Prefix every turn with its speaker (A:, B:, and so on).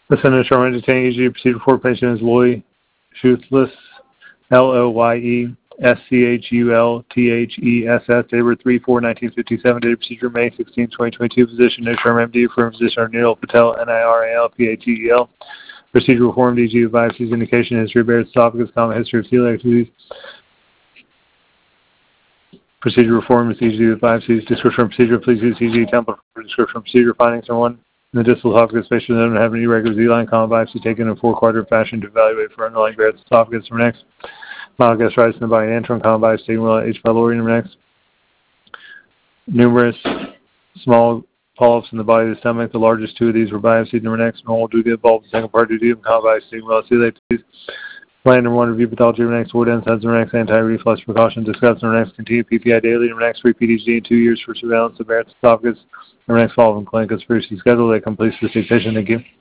A: The Senator Sherman entertaining EG procedure for patient is Loy Schultes, LOYESCHULTHESS, date of 3/4/1957, date of procedure May 16, 2022, physician no Sherman MD, firm physician Niril Patel, NIRAL, PATEL. Procedure reformed EG of biopsies, indication history of Barrett's esophagus, common history of celiac disease. Procedure reform is EG of biopsies, description of procedure, please use EG template for description of procedure findings. Number 1. In the distal esophagus, patient doesn't have any irregular Z-line, common biopsy taken in a 4-quadrant fashion to evaluate for underlying Barrett's esophagus. Number next. Mild gastritis in the body and antrum, common biopsy taken with H. pylori. Number next. Numerous small polyps in the body of the stomach. The largest 2 of these were biopsied. Number next. Normal duodenum bulb, second part duodenum, common biopsy taken with celiac disease. Plan number 1, review pathology. Number next, word NSAIDs. Number next, anti-reflux precaution discussed. Number next, continue PPI daily. Number next, repeat EG in 2 years for surveillance of Barrett's esophagus. Number next, follow-up clinic is previously scheduled. That completes the patient. Thank you.